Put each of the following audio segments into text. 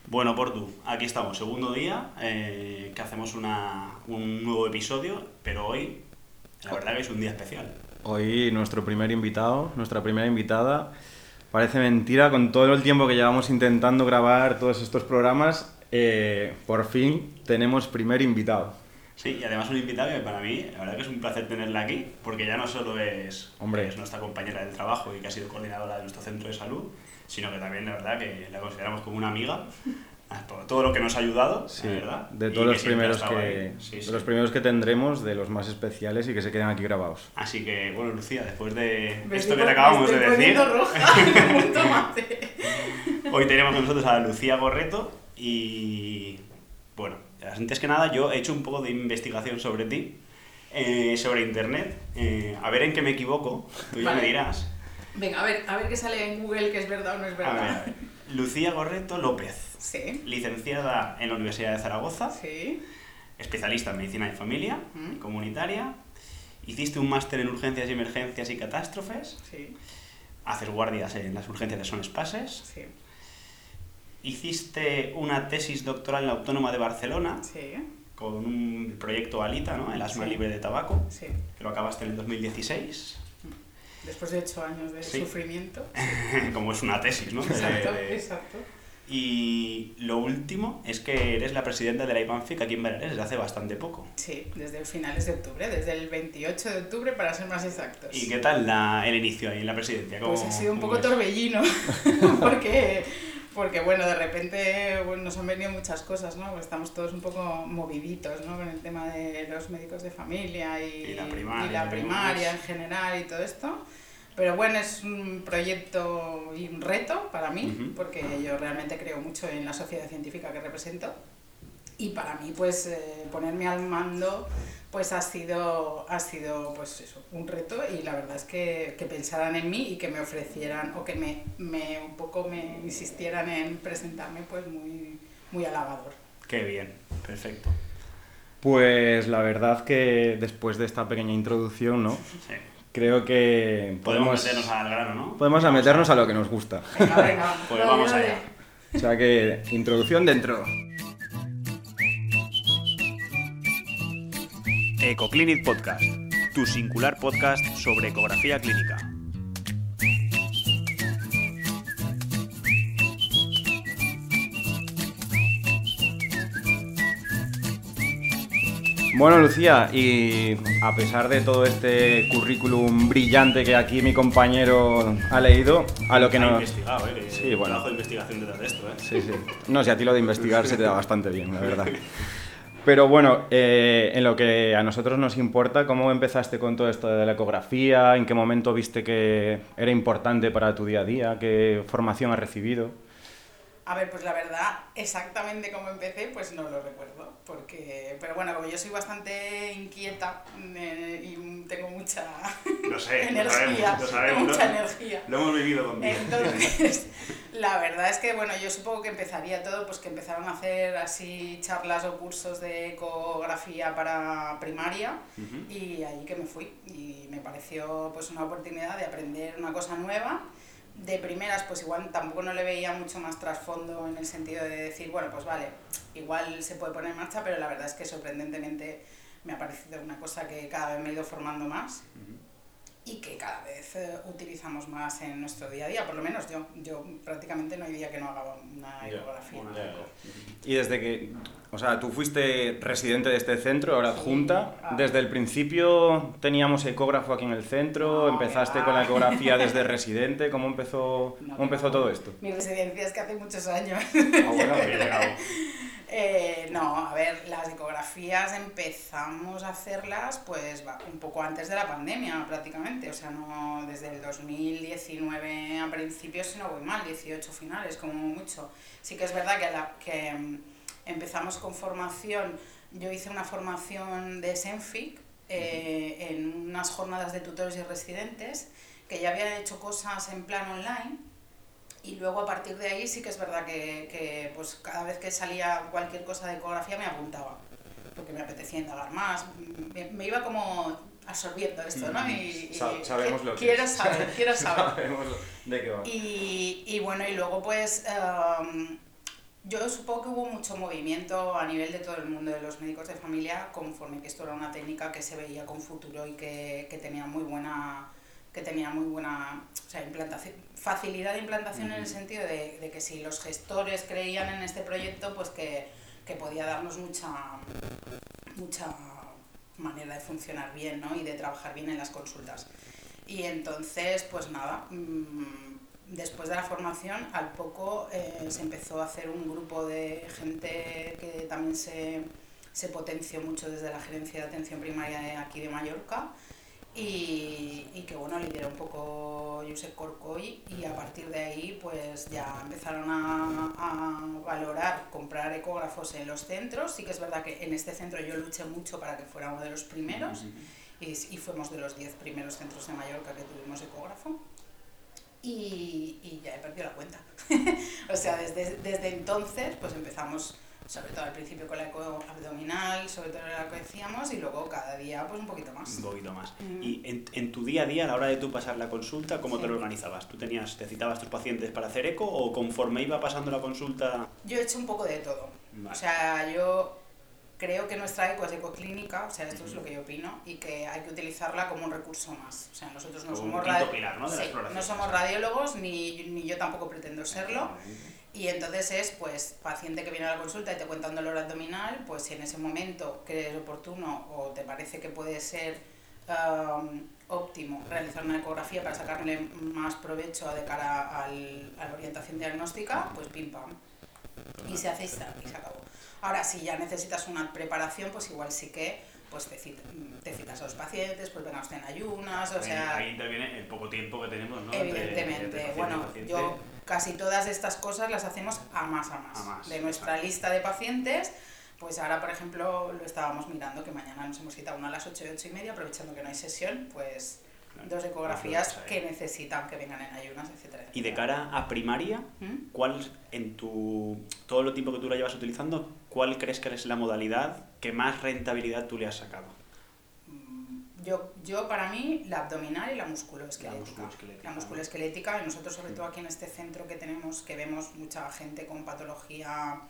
Bueno, Portu, aquí estamos, segundo día, que hacemos un nuevo episodio, pero hoy la verdad que es un día especial. Hoy nuestro primer invitado, nuestra primera invitada, parece mentira, con todo el tiempo que llevamos intentando grabar todos estos programas, por fin tenemos primer invitado. Sí, y además un invitado que para mí, la verdad que es un placer tenerla aquí, porque ya no solo es nuestra compañera del trabajo y que ha sido coordinadora de nuestro centro de salud, sino que también, la verdad, que la consideramos como una amiga, por todo lo que nos ha ayudado, sí, la verdad. De todos los primeros que tendremos, de los más especiales y que se quedan aquí grabados. Así que, bueno, Lucía, después de esto que te acabamos de decir, hoy tenemos con nosotros a Lucía Gorreto y, bueno, antes que nada yo he hecho un poco de investigación sobre ti, sobre internet, a ver en qué me equivoco, tú ya me dirás. Venga, a ver qué sale en Google, que es verdad o no es verdad. A ver. Lucía Gorreto López, sí. Licenciada en la Universidad de Zaragoza, sí. Especialista en Medicina de Familia, comunitaria, hiciste un máster en Urgencias y Emergencias y Catástrofes, sí. Haces guardias en las urgencias de Son Espases, sí. Hiciste una tesis doctoral en la Autónoma de Barcelona, sí. con un proyecto ALITA, ¿no? El asma sí. libre de tabaco, sí. que lo acabaste en el 2016. Después de 8 años de sufrimiento. Como es una tesis, ¿no? Exacto. Y lo último es que eres la presidenta de la IPANFIC aquí en Baleares desde hace bastante poco. Sí, desde finales de octubre, desde el 28 de octubre para ser más exactos. ¿Y qué tal el inicio ahí en la presidencia? Pues ha sido un poco torbellino, porque bueno, de repente nos han venido muchas cosas, ¿no? Pues estamos todos un poco moviditos, ¿no? Con el tema de los médicos de familia y la primaria en general y todo esto. Pero bueno, es un proyecto y un reto para mí, porque yo realmente creo mucho en la sociedad científica que represento. Y para mí, pues, ponerme al mando, pues ha sido pues eso, un reto, y la verdad es que pensaran en mí y que me ofrecieran, o que me insistieran en presentarme, pues muy, muy halagador. Qué bien, perfecto. Pues la verdad que después de esta pequeña introducción, ¿no? Sí. Creo que podemos meternos al grano, ¿no? Podemos meternos a lo que nos gusta. Venga. Pues vamos allá. O sea que, introducción dentro. Ecoclinic Podcast, tu singular podcast sobre ecografía clínica. Bueno, Lucía, y a pesar de todo este currículum brillante que aquí mi compañero ha leído, a lo que nos... investigado, Sí, bueno. Trabajo de investigación detrás de esto, Sí. No, si a ti lo de investigar se te da bastante bien, la verdad. Pero bueno, en lo que a nosotros nos importa, ¿cómo empezaste con todo esto de la ecografía? ¿En qué momento viste que era importante para tu día a día? ¿Qué formación has recibido? A ver, pues la verdad, exactamente cómo empecé, pues no lo recuerdo, pero bueno, como yo soy bastante inquieta y tengo mucha energía, energía. Lo hemos vivido conmigo. Entonces, la verdad es que, bueno, yo supongo que empezaría todo, pues que empezaron a hacer así charlas o cursos de ecografía para primaria, y ahí que me fui, y me pareció pues una oportunidad de aprender una cosa nueva. De primeras, pues igual tampoco no le veía mucho más trasfondo, en el sentido de decir, bueno, pues vale, igual se puede poner en marcha, pero la verdad es que sorprendentemente me ha parecido una cosa que cada vez me he ido formando más y que cada vez utilizamos más en nuestro día a día. Por lo menos yo prácticamente no hay día que no haga una ecografía. Y desde que, o sea, tú fuiste residente de este centro, ahora adjunta, ¿desde el principio teníamos ecógrafo aquí en el centro? ¿Empezaste con la ecografía desde residente? ¿Cómo empezó todo esto? Mi residencia es que hace muchos años. Bueno, no, a ver, las ecografías empezamos a hacerlas pues un poco antes de la pandemia prácticamente, o sea, no desde el 2019 a principios, si no voy mal, 18 finales como mucho. Sí que es verdad que empezamos con formación. Yo hice una formación de SENFIC en unas jornadas de tutores y residentes, que ya había hecho cosas en plan online, y luego a partir de ahí sí que es verdad que pues cada vez que salía cualquier cosa de ecografía me apuntaba, porque me apetecía indagar más, me iba como absorbiendo esto, ¿no? Y sabemos lo que quiero saber. Sabemos de qué va. Y bueno, y luego pues Yo supongo que hubo mucho movimiento a nivel de todo el mundo de los médicos de familia conforme que esto era una técnica que se veía con futuro y que tenía muy buena o sea, facilidad de implantación en el sentido de que si los gestores creían en este proyecto, pues que podía darnos mucha manera de funcionar bien, ¿no? Y de trabajar bien en las consultas. Y entonces, pues nada, después de la formación, al poco se empezó a hacer un grupo de gente que también se potenció mucho desde la Gerencia de Atención Primaria de aquí de Mallorca y que bueno, lideró un poco Josep Corcoy y a partir de ahí pues ya empezaron a valorar comprar ecógrafos en los centros. Sí que es verdad que en este centro yo luché mucho para que fuera uno de los primeros y fuimos de los 10 primeros centros de Mallorca que tuvimos ecógrafo. Y ya he perdido la cuenta. O sea, desde entonces pues empezamos, sobre todo al principio con la eco abdominal, sobre todo era lo que decíamos, y luego cada día pues un poquito más. Un poquito más. Y en tu día a día, a la hora de tú pasar la consulta, ¿cómo te lo organizabas? ¿Te citabas tus pacientes para hacer eco o conforme iba pasando la consulta? Yo he hecho un poco de todo. Vale. O sea, yo creo que nuestra eco es ecoclínica, o sea, esto es lo que yo opino, y que hay que utilizarla como un recurso más. O sea, nosotros no somos pilar, ¿no? No somos radiólogos, ni yo tampoco pretendo serlo. Y entonces es, pues, paciente que viene a la consulta y te cuenta un dolor abdominal, pues si en ese momento crees oportuno o te parece que puede ser óptimo realizar una ecografía para sacarle más provecho de cara a la orientación diagnóstica, pues pim pam. Y se hace y se acabó. Ahora, si ya necesitas una preparación, pues igual sí que pues te citas a los pacientes, pues venga usted en ayunas, o sea... Ahí interviene el poco tiempo que tenemos, ¿no? Evidentemente, bueno, yo casi todas estas cosas las hacemos a más. De nuestra lista de pacientes, pues ahora, por ejemplo, lo estábamos mirando, que mañana nos hemos citado una a las 8 y 8 y media, aprovechando que no hay sesión, pues... Dos ecografías que necesitan que vengan en ayunas, etcétera. Y de cara a primaria, ¿cuál todo el tiempo que tú la llevas utilizando, cuál crees que es la modalidad que más rentabilidad tú le has sacado? Yo para mí, la abdominal y la musculoesquelética. La musculoesquelética, y nosotros sobre todo aquí en este centro que tenemos, que vemos mucha gente con patología,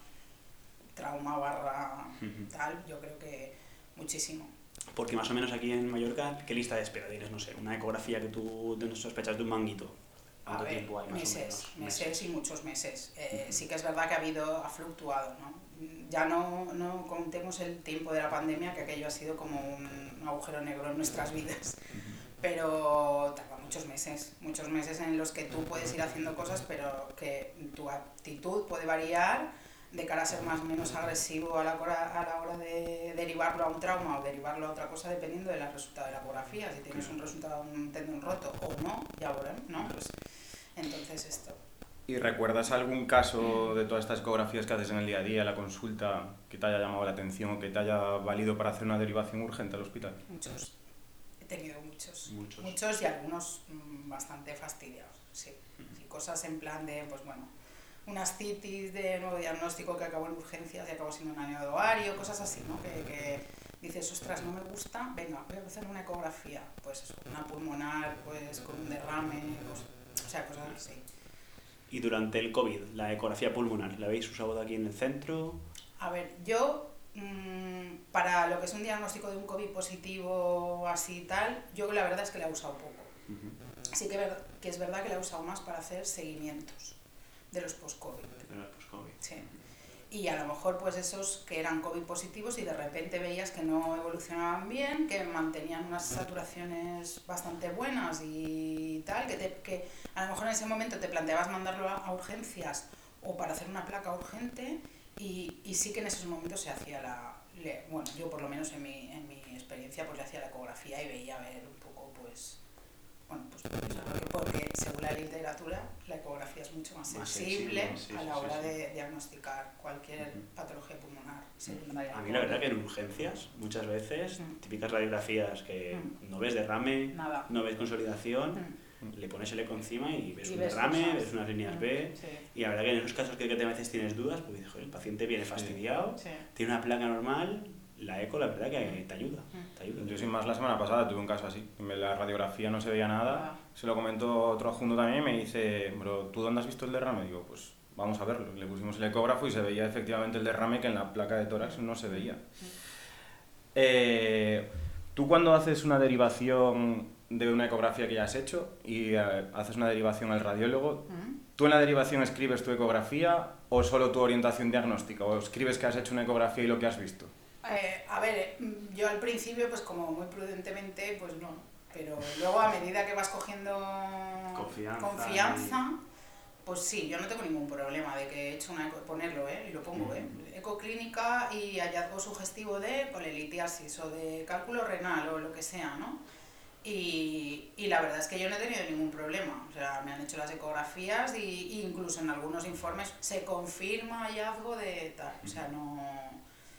trauma / tal, yo creo que muchísimo. Porque más o menos aquí en Mallorca, ¿qué lista de espera tienes? No sé, una ecografía que tú sospechas de un manguito. ¿Cuánto tiempo hay más o menos? Meses y muchos meses. Sí que es verdad que ha fluctuado, ¿no? Ya no contemos el tiempo de la pandemia, que aquello ha sido como un agujero negro en nuestras vidas. Pero tarda muchos meses en los que tú puedes ir haciendo cosas, pero que tu actitud puede variar de cara a ser más o menos agresivo a la hora de derivarlo a un trauma o derivarlo a otra cosa dependiendo del resultado de la ecografía. Si tienes un resultado de un tendón roto o no, ya veremos, ¿no? Pues entonces esto. ¿Y recuerdas algún caso de todas estas ecografías que haces en el día a día, la consulta, que te haya llamado la atención o que te haya valido para hacer una derivación urgente al hospital? Muchos. He tenido muchos y algunos bastante fastidiados, sí. Cosas en plan de, pues bueno, una ascitis de nuevo diagnóstico que acabó en urgencias y acabó siendo un anemia de ovario, cosas así, ¿no? Que dices, ostras, no me gusta, venga, voy a hacer una ecografía, pues eso, una pulmonar, pues con un derrame, pues, o sea, cosas así. ¿Y durante el COVID, la ecografía pulmonar, la habéis usado aquí en el centro? A ver, yo, para lo que es un diagnóstico de un COVID positivo así y tal, yo la verdad es que la he usado poco. Sí que es verdad que la he usado más para hacer seguimientos de los post-COVID. Sí. Y a lo mejor pues esos que eran COVID positivos y de repente veías que no evolucionaban bien, que mantenían unas saturaciones bastante buenas y tal, que a lo mejor en ese momento te planteabas mandarlo a urgencias o para hacer una placa urgente y sí que en esos momentos se hacía bueno, yo por lo menos en mi experiencia pues le hacía la ecografía y veía a ver un poco pues... Bueno, pues porque según la literatura la ecografía es mucho más sensible a la hora de diagnosticar cualquier patología pulmonar secundaria. A mí la verdad que en urgencias muchas veces, típicas radiografías que no ves derrame, no ves consolidación, le pones el eco encima y ves un derrame, ves unas líneas B, y la verdad que en esos casos que a veces tienes dudas, pues el paciente viene fastidiado, tiene una placa normal. La eco, la verdad que te ayuda. Yo sin más la semana pasada tuve un caso así. En la radiografía no se veía nada. Se lo comentó otro adjunto también y me dice, bro, ¿tú dónde has visto el derrame? Digo, pues vamos a verlo. Le pusimos el ecógrafo y se veía efectivamente el derrame que en la placa de tórax no se veía. Tú cuando haces una derivación de una ecografía que ya has hecho y haces una derivación al radiólogo, ¿tú en la derivación escribes tu ecografía o solo tu orientación diagnóstica? ¿O escribes que has hecho una ecografía y lo que has visto? A ver, yo al principio, pues como muy prudentemente, pues no. Pero luego a medida que vas cogiendo confianza pues sí, yo no tengo ningún problema de que he hecho una ponerlo, y lo pongo, eco clínica y hallazgo sugestivo de colelitiasis o de cálculo renal o lo que sea, ¿no? Y la verdad es que yo no he tenido ningún problema, o sea, me han hecho las ecografías y incluso en algunos informes se confirma hallazgo de tal, o sea, no...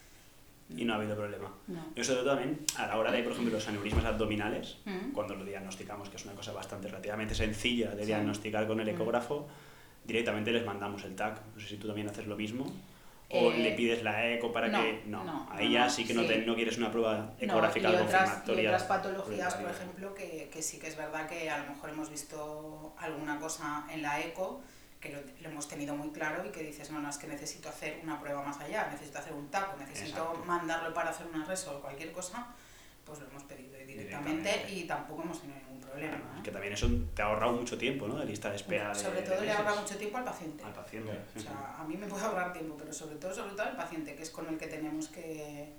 Y no ha habido problema. No. Yo sobre todo también, a la hora de, por ejemplo, los aneurismas abdominales, cuando lo diagnosticamos, que es una cosa bastante relativamente sencilla de diagnosticar con el ecógrafo, directamente les mandamos el TAC. No sé si tú también haces lo mismo. ¿O le pides la eco para que...? No, ahí ya sí que no quieres una prueba ecográfica confirmatoria. Y otras patologías, por ejemplo, que sí que es verdad que a lo mejor hemos visto alguna cosa en la eco que lo hemos tenido muy claro y que dices, no, es que necesito hacer una prueba más allá, necesito hacer un TAC, necesito mandarlo para hacer una reso o cualquier cosa, pues lo hemos pedido directamente y tampoco hemos tenido ningún problema. Claro, que también eso te ha ahorrado mucho tiempo, ¿no? De lista de espera. Sobre todo le ahorra mucho tiempo al paciente. Al paciente. O sea, a mí me puede ahorrar tiempo, pero sobre todo al paciente, que es con el que tenemos que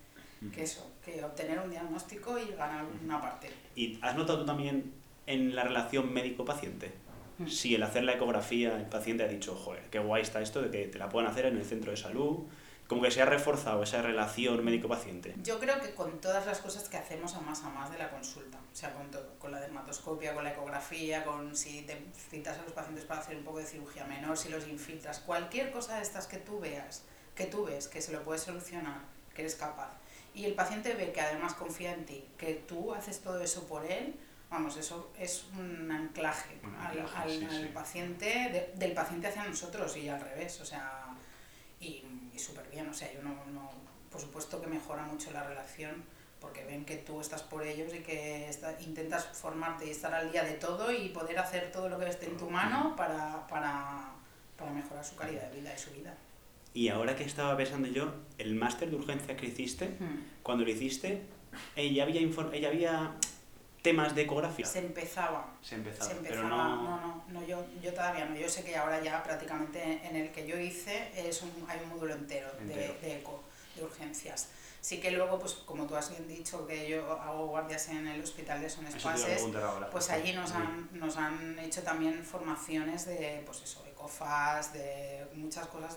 obtener un diagnóstico y ganar una parte. ¿Y has notado tú también en la relación médico-paciente? Si el hacer la ecografía, el paciente ha dicho, joder, qué guay está esto de que te la puedan hacer en el centro de salud, como que se ha reforzado esa relación médico-paciente. Yo creo que con todas las cosas que hacemos a más de la consulta, o sea, con todo, con la dermatoscopia, con la ecografía, con si te citas a los pacientes para hacer un poco de cirugía menor, si los infiltras, cualquier cosa de estas que tú ves que se lo puedes solucionar, que eres capaz, y el paciente ve que además confía en ti, que tú haces todo eso por él, vamos, eso es un anclaje al paciente, del paciente hacia nosotros y al revés, o sea, y súper bien, o sea, yo no, por supuesto que mejora mucho la relación porque ven que tú estás por ellos y que intentas formarte y estar al día de todo y poder hacer todo lo que esté en tu mano para mejorar su calidad de vida y su vida. Y ahora que estaba pensando yo, el máster de urgencia que hiciste, cuando lo hiciste, ya había temas de ecografía. Se empezaba, pero no, yo todavía no. Yo sé que ahora ya prácticamente en el que yo hice hay un módulo entero. De eco, de urgencias. Sí que luego, pues como tú has bien dicho, que yo hago guardias en el hospital de Son Espases, pues allí nos han hecho también formaciones de, pues eso, ecofas, de muchas cosas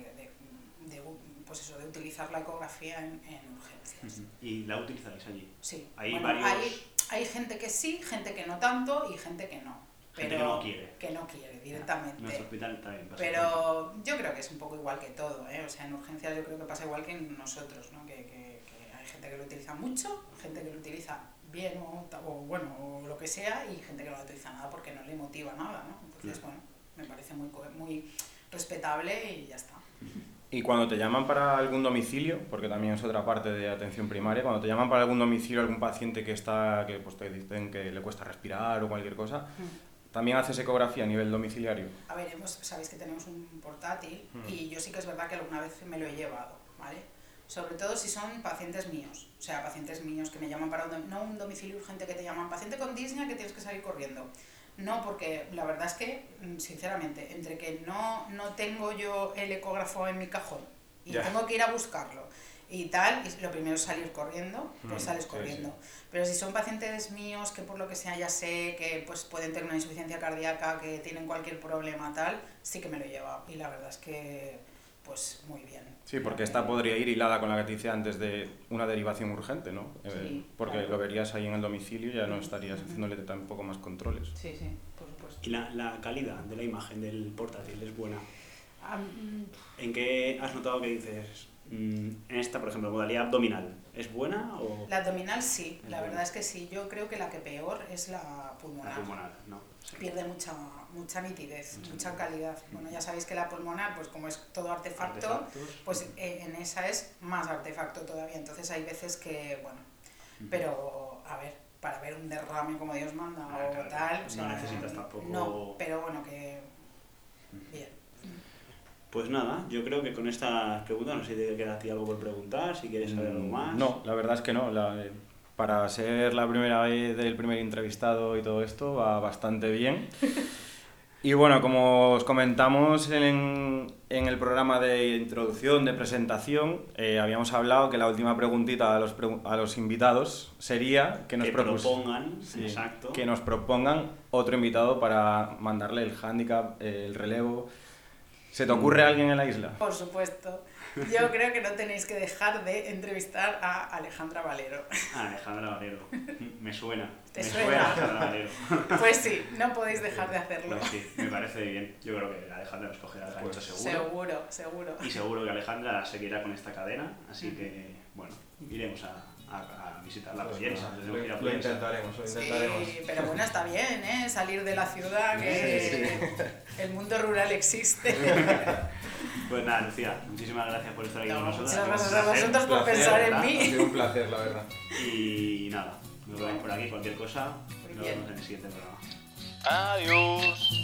pues eso, de utilizar la ecografía en urgencias. ¿Y la utilizáis allí? Sí. Hay gente que sí, gente que no tanto y gente que no. Gente que no quiere. Que no quiere directamente. Nuestro hospital también pasa. Pero yo creo que es un poco igual que todo, O sea, en urgencias yo creo que pasa igual que en nosotros, ¿no? Que hay gente que lo utiliza mucho, gente que lo utiliza bien o lo que sea, y gente que no lo utiliza nada porque no le motiva nada, ¿no? Entonces, bueno, me parece muy respetable y ya está. Y cuando te llaman para algún domicilio, porque también es otra parte de atención primaria, cuando te llaman para algún domicilio, algún paciente que pues te dicen que le cuesta respirar o cualquier cosa, ¿también haces ecografía a nivel domiciliario? A ver, sabéis que tenemos un portátil y yo sí que es verdad que alguna vez me lo he llevado, ¿vale? Sobre todo si son pacientes míos, o sea, pacientes míos que me llaman para no un domicilio urgente que te llaman, paciente con disnea que tienes que salir corriendo. No, porque la verdad es que, sinceramente, entre que no tengo yo el ecógrafo en mi cajón y tengo que ir a buscarlo y tal, y lo primero es salir corriendo, pues sales corriendo. Sí. Pero si son pacientes míos que por lo que sea ya sé que pues pueden tener una insuficiencia cardíaca, que tienen cualquier problema tal, sí que me lo lleva y la verdad es que pues muy bien. Sí, porque esta podría ir hilada con la que te hice antes de una derivación urgente, ¿no? Sí, porque claro, lo verías ahí en el domicilio y ya no estarías haciéndole tampoco más controles. Sí, por supuesto. ¿Y la calidad de la imagen del portátil es buena? ¿En qué has notado que dices, en esta, por ejemplo, modalidad abdominal, ¿es buena o...? La abdominal sí, la verdad es que sí. Yo creo que la que peor es la pulmonar. La pulmonar, ¿no? Sí. Pierde mucha nitidez, mucha calidad. Bueno, ya sabéis que la pulmonar, pues como es todo artefacto, pues en esa es más artefacto todavía. Entonces hay veces que, bueno, pero a ver, para ver un derrame como Dios manda o claro, tal, o sea, no necesitas tampoco... No, pero bueno, que bien. Pues nada, yo creo que con estas preguntas, no sé si te queda a ti algo por preguntar, si quieres saber algo más. No, la verdad es que no. Para ser la primera vez del primer entrevistado y todo esto va bastante bien. Y bueno, como os comentamos en el programa de introducción, de presentación, habíamos hablado que la última preguntita a los invitados sería que nos propongan, exacto. Que nos propongan otro invitado para mandarle el hándicap, el relevo. ¿Se te ocurre alguien en la isla? Por supuesto. Yo creo que no tenéis que dejar de entrevistar a Alejandra Valero. Alejandra Valero. Me suena. ¿Te suena? Alejandra Valero. Pues sí, no podéis dejar de hacerlo. Pues sí, me parece bien. Yo creo que Alejandra nos cogerá el gancho seguro. Seguro. Y seguro que Alejandra seguirá con esta cadena, así que, bueno, iremos a visitar la Pollensa. Lo intentaremos. Sí, pero bueno, está bien, ¿eh? Salir de la ciudad, que el mundo rural existe. Pues nada, Lucía, muchísimas gracias por estar aquí con nosotros. Muchas gracias a vosotros por pensar en mí. Ha sido un placer, la verdad. Y nada, nos vemos por aquí, cualquier cosa, nos vemos en el siguiente programa. Adiós.